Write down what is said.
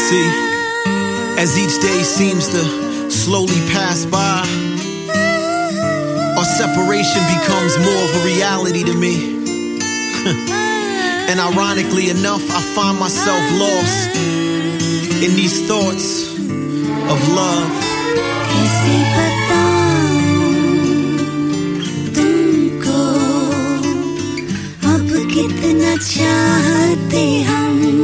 See, as each day seems to slowly pass by, our separation becomes more of a reality to me. And ironically enough, I find myself lost in these thoughts of love.